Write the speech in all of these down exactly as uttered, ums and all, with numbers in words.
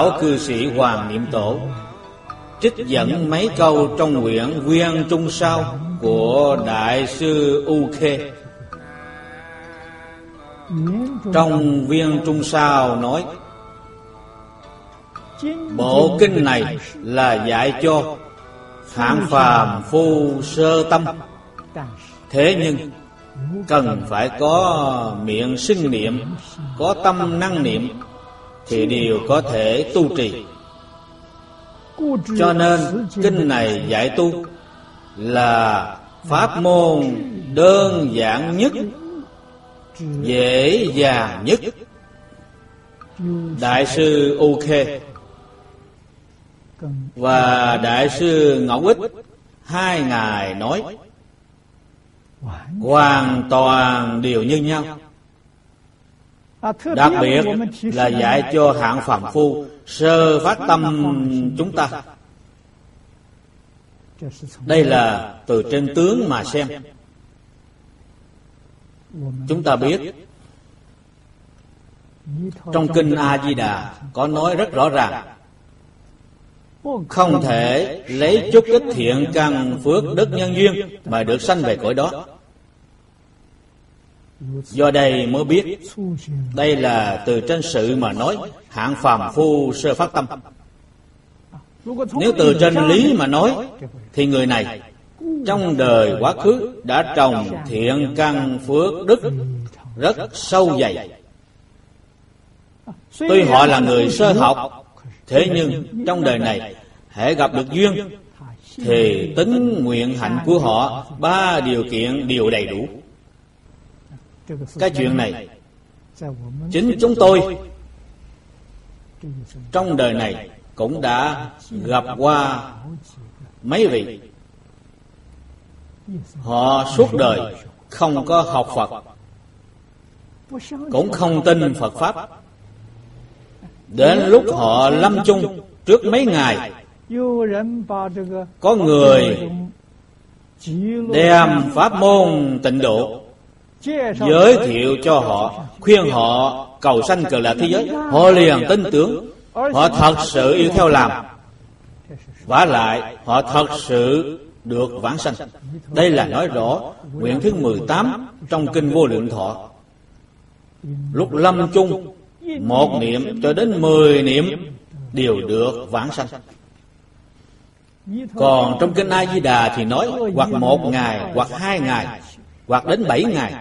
lão cư sĩ Hoàng Niệm Tổ trích dẫn mấy câu trong quyển Viên Trung Sao của Đại sư U Khê. Trong Viên Trung Sao nói, bộ kinh này là dạy cho hạng phàm phu sơ tâm, thế nhưng cần phải có miệng sinh niệm, có tâm năng niệm thì đều có thể tu trì. Cho nên kinh này dạy tu là pháp môn đơn giản nhất, dễ dàng nhất. Đại sư U Khê và Đại sư Ngẫu Ích, hai ngài nói hoàn toàn đều như nhau. Đặc biệt là dạy cho hạng phàm phu sơ phát tâm chúng ta. Đây là từ trên tướng mà xem. Chúng ta biết trong kinh A Di Đà có nói rất rõ ràng, không thể lấy chút ít thiện căn phước đức nhân duyên mà được sanh về cõi đó. Do đây mới biết đây là từ trên sự mà nói hạng phàm phu sơ phát tâm. Nếu từ trên lý mà nói thì người này trong đời quá khứ đã trồng thiện căn phước đức rất sâu dày. Tuy họ là người sơ học, thế nhưng trong đời này hễ gặp được duyên thì tính nguyện hạnh của họ ba điều kiện đều đầy đủ. Cái chuyện này chính chúng tôi trong đời này cũng đã gặp qua mấy vị. Họ suốt đời không có học Phật, cũng không tin Phật Pháp. Đến lúc họ lâm chung trước mấy ngày, có người đem pháp môn tịnh độ giới thiệu cho họ, khuyên họ cầu sanh cực lạc thế giới. Họ liền tin tưởng, họ thật sự yêu theo làm, vả lại họ thật sự được vãng sanh. Đây là nói rõ nguyện thứ mười tám trong kinh Vô Lượng Thọ. Lúc lâm chung, một niệm cho đến mười niệm đều được vãng sanh. Còn trong kinh A Di Đà thì nói hoặc một ngày, hoặc hai ngày, hoặc đến bảy ngày.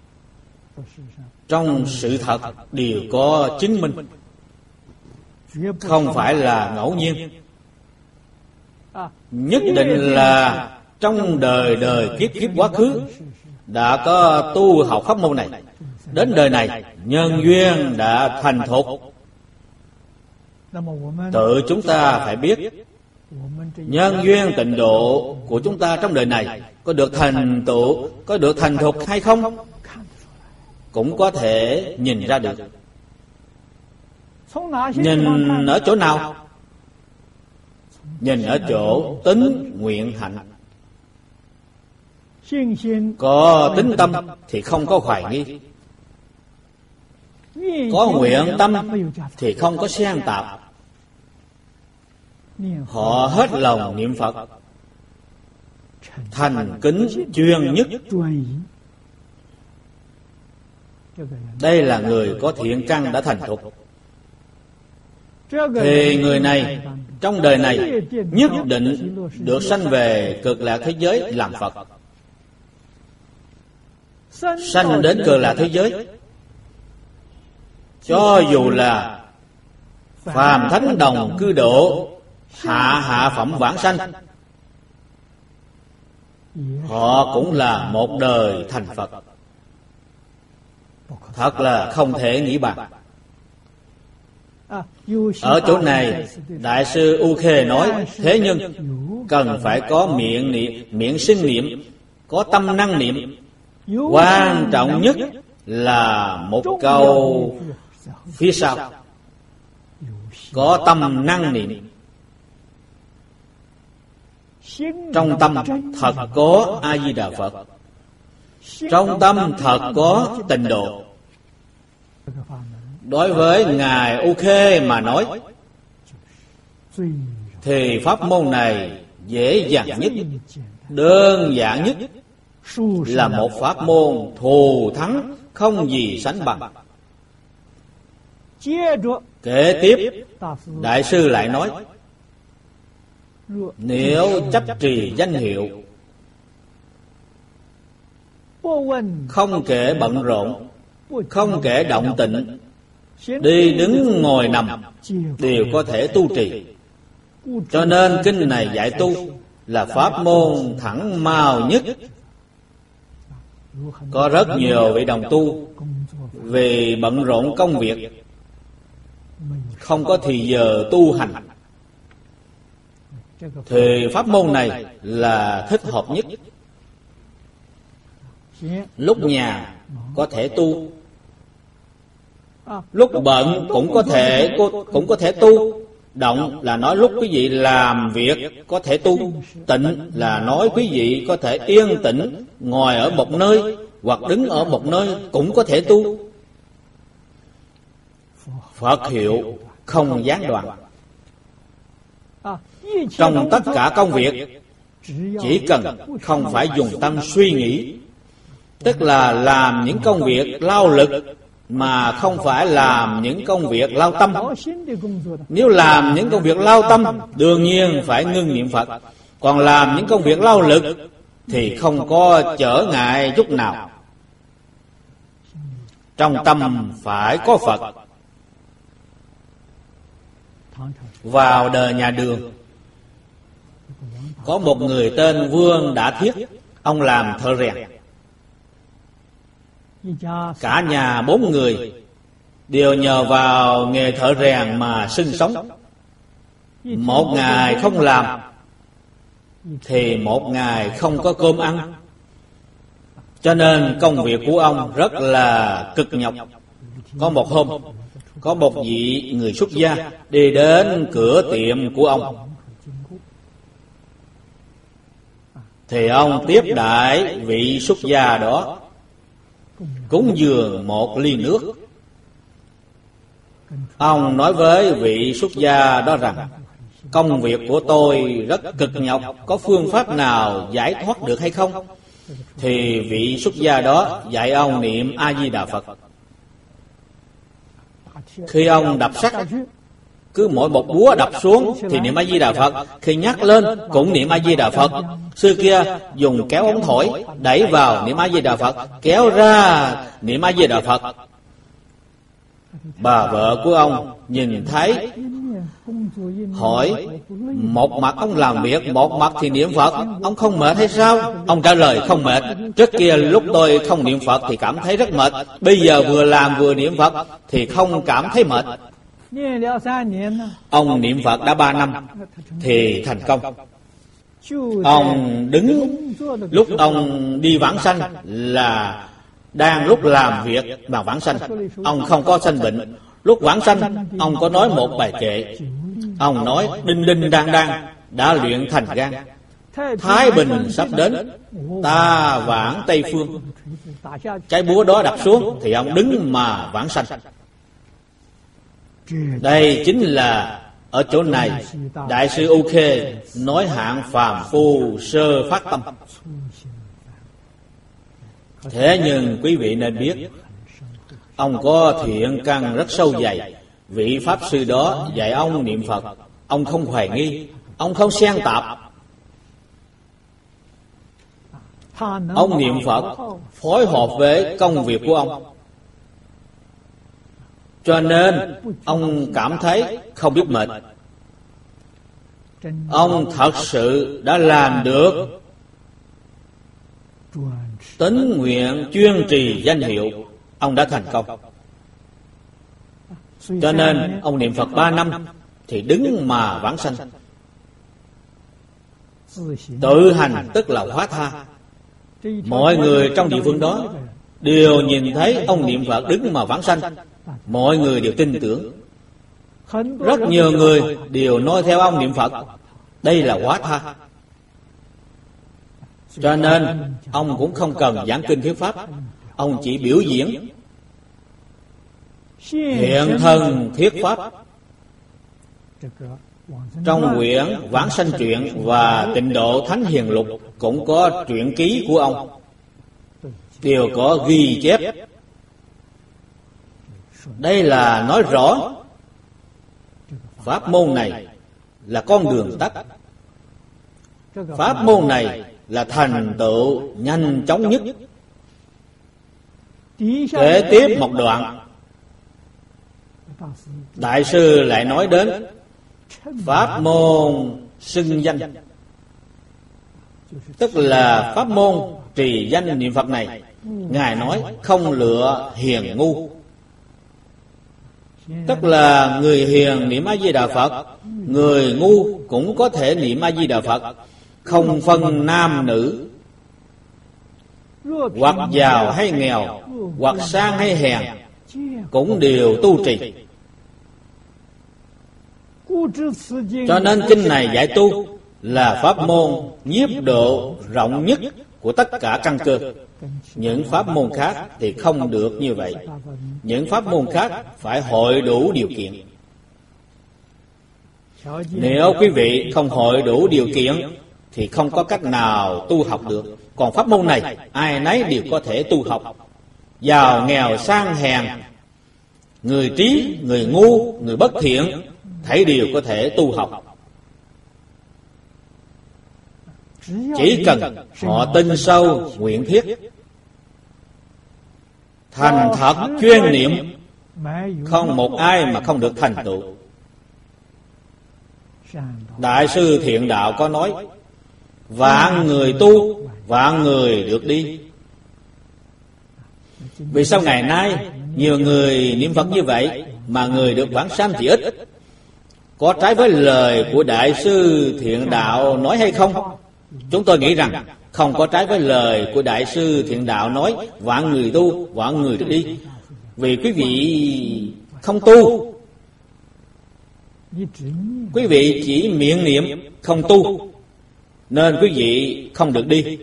Trong sự thật đều có chứng minh, không phải là ngẫu nhiên. Nhất định là trong đời đời kiếp kiếp quá khứ đã có tu học pháp môn này. Đến đời này nhân duyên đã thành thục. Tự chúng ta phải biết nhân duyên tịnh độ của chúng ta trong đời này có được thành tựu, có được thành thục hay không, cũng có thể nhìn ra được. Nhìn ở chỗ nào? Nhìn ở chỗ tính nguyện hạnh. Có tính tâm thì không có hoài nghi, có nguyện tâm thì không có xen tạp. Họ hết lòng niệm Phật, thành kính chuyên nhất. Đây là người có thiện căn đã thành thục. Thì người này trong đời này nhất định được sanh về cực lạc thế giới làm Phật. Sanh đến cực lạc thế giới, cho dù là phàm thánh đồng cư độ, hạ hạ phẩm vãng sanh, họ cũng là một đời thành Phật. Thật là không thể nghĩ bàn. Ở chỗ này Đại sư U Khê nói, thế nhưng cần phải có miệng niệm, miệng sinh niệm, có tâm năng niệm. Quan trọng nhất là một câu phía sau, có tâm năng niệm. Trong tâm thật có A Di Đà Phật, trong tâm thật có tịnh độ. Đối với ngài U Khê mà nói, thì pháp môn này dễ dàng nhất, đơn giản nhất, là một pháp môn thù thắng không gì sánh bằng. Kế tiếp, Đại sư lại nói, nếu chấp trì danh hiệu, không kể bận rộn, không kể động tịnh, đi đứng ngồi nằm, đều có thể tu trì. Cho nên kinh này dạy tu là pháp môn thẳng mau nhất. Có rất nhiều vị đồng tu vì bận rộn công việc, không có thì giờ tu hành, thì pháp môn này là thích hợp nhất. Lúc nhà có thể tu, lúc bận cũng có thể cũng có thể tu. Động là nói lúc quý vị làm việc có thể tu. Tịnh là nói quý vị có thể yên tĩnh, ngồi ở một nơi hoặc đứng ở một nơi cũng có thể tu. Phật hiệu không gián đoạn. Trong tất cả công việc, chỉ cần không phải dùng tâm suy nghĩ, tức là làm những công việc lao lực mà không phải làm những công việc lao tâm. Nếu làm những công việc lao tâm, đương nhiên phải ngưng niệm Phật. Còn làm những công việc lao lực thì không có trở ngại chút nào. Trong tâm phải có Phật. Vào đời nhà Đường, có một người tên Vương Đã Thiết. Ông làm thợ rèn. Cả nhà bốn người đều nhờ vào nghề thợ rèn mà sinh sống. Một ngày không làm thì một ngày không có cơm ăn. Cho nên công việc của ông rất là cực nhọc. Có một hôm, có một vị người xuất gia đi đến cửa tiệm của ông, thì ông tiếp đãi vị xuất gia đó, cúng dường một ly nước. Ông nói với vị xuất gia đó rằng, công việc của tôi rất cực nhọc, có phương pháp nào giải thoát được hay không? Thì vị xuất gia đó dạy ông niệm A-di-đà Phật. Khi ông đập sắt, cứ mỗi một búa đập xuống thì niệm A-di-đà Phật, khi nhắc lên cũng niệm A-di-đà Phật. Xưa kia dùng kéo ống thổi, đẩy vào niệm A-di-đà Phật, kéo ra niệm A-di-đà Phật. Bà vợ của ông nhìn thấy, hỏi, một mặt ông làm việc, một mặt thì niệm Phật, ông không mệt hay sao? Ông trả lời, không mệt. Trước kia lúc tôi không niệm Phật thì cảm thấy rất mệt, bây giờ vừa làm vừa niệm Phật thì không cảm thấy mệt. Ông niệm Phật đã ba năm thì thành công. Ông đứng, lúc ông đi vãng sanh là đang lúc làm việc mà vãng sanh. Ông không có sanh bệnh. Lúc vãng sanh, ông có nói một bài kệ. Ông nói, đinh đinh đang đang đã luyện thành gan, thái bình sắp đến, ta vãng Tây Phương. Cái búa đó đập xuống thì ông đứng mà vãng sanh. Đây chính là ở chỗ này Đại sư U Khê nói hạng phàm phu sơ phát tâm. Thế nhưng quý vị nên biết, ông có thiện căn rất sâu dày. Vị Pháp Sư đó dạy ông niệm Phật, ông không hoài nghi, ông không xen tạp. Ông niệm Phật phối hợp với công việc của ông, cho nên ông cảm thấy không biết mệt. Ông thật sự đã làm được tín nguyện chuyên trì danh hiệu. Ông đã thành công. Cho nên ông niệm Phật ba năm thì đứng mà vãng sanh. Tự hành tức là hóa tha. Mọi người trong địa phương đó đều nhìn thấy ông niệm Phật đứng mà vãng sanh. Mọi người đều tin tưởng. Rất nhiều người đều nói theo ông niệm Phật. Đây là hóa tha. Cho nên ông cũng không cần giảng kinh thuyết pháp, ông chỉ biểu diễn hiện thân thuyết pháp. Trong quyển Vãng Sanh Truyện và Tịnh Độ Thánh Hiền Lục cũng có truyện ký của ông, đều có ghi chép. Đây là nói rõ pháp môn này là con đường tắt, pháp môn này là thành tựu nhanh chóng nhất. Kế tiếp một đoạn, Đại sư lại nói đến pháp môn xưng danh, tức là pháp môn trì danh niệm Phật này. Ngài nói không lựa hiền ngu, tức là người hiền niệm A Di Đà Phật, người ngu cũng có thể niệm A Di Đà Phật, không phân nam nữ, hoặc giàu hay nghèo, hoặc sang hay hèn, cũng đều tu trì. Cho nên kinh này giải tu là pháp môn nhiếp độ rộng nhất của tất cả căn cơ. Những pháp môn khác thì không được như vậy. Những pháp môn khác phải hội đủ điều kiện. Nếu quý vị không hội đủ điều kiện thì không có cách nào tu học được. Còn pháp môn này ai nấy đều có thể tu học, giàu nghèo sang hèn, người trí, người ngu, người bất thiện, thảy đều có thể tu học. Chỉ cần họ tin sâu nguyện thiết, thành thật chuyên niệm, không một ai mà không được thành tựu. Đại sư Thiện Đạo có nói, vạn người tu, vạn người được đi. Vì sao ngày nay nhiều người niệm Phật như vậy mà người được vãng sanh thì ít? Có trái với lời của Đại sư Thiện Đạo nói hay không? Chúng tôi nghĩ rằng không có trái với lời của Đại sư Thiện Đạo nói vạn người tu, vạn người được đi. Vì quý vị không tu, quý vị chỉ miệng niệm không tu, nên quý vị không được đi.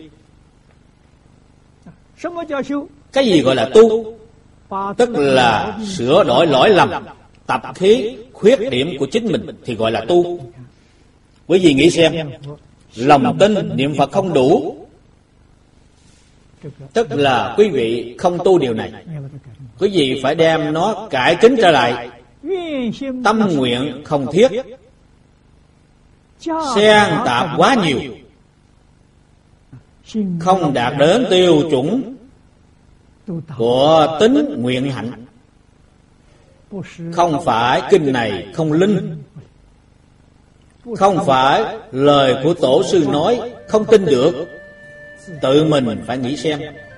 Cái gì gọi là tu? Tức là sửa đổi lỗi lầm, tập khí, khuyết điểm của chính mình thì gọi là tu. Quý vị nghĩ xem, lòng tin niệm Phật không đủ, tức là quý vị không tu điều này. Quý vị phải đem nó cải chính trở lại. Tâm nguyện không thiết, xen tạp quá nhiều, không đạt đến tiêu chuẩn của tính nguyện hạnh. Không phải kinh này không linh, không phải lời của tổ sư nói không tin được. Tự mình phải nghĩ xem,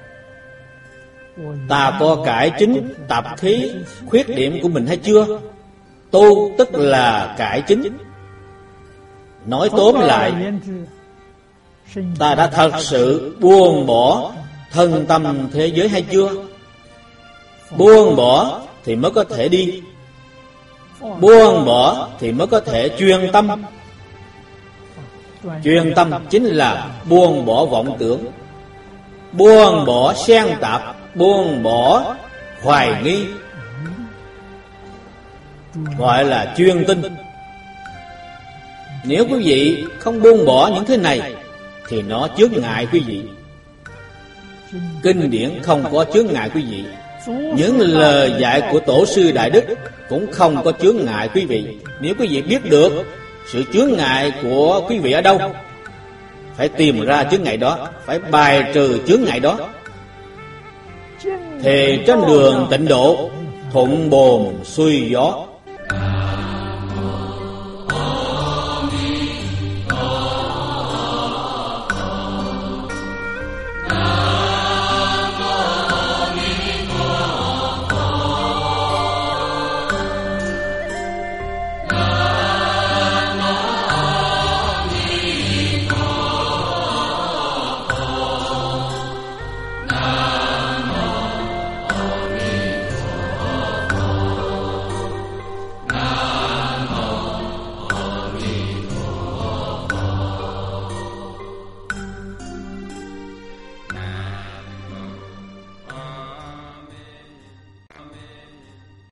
ta có cải chính tập khí khuyết điểm của mình hay chưa? Tu tức là cải chính. Nói tóm lại, ta đã thật sự buông bỏ thân tâm thế giới hay chưa? Buông bỏ thì mới có thể đi, buông bỏ thì mới có thể chuyên tâm. Chuyên tâm chính là buông bỏ vọng tưởng, buông bỏ xen tạp, buông bỏ hoài nghi, gọi là chuyên tinh. Nếu quý vị không buông bỏ những thứ này thì nó chướng ngại quý vị. Kinh điển không có chướng ngại quý vị, những lời dạy của tổ sư Đại Đức cũng không có chướng ngại quý vị. Nếu quý vị biết được sự chướng ngại của quý vị ở đâu, phải tìm ra chướng ngại đó, phải bài trừ chướng ngại đó, thì trên đường tịnh độ thuận buồm xuôi gió,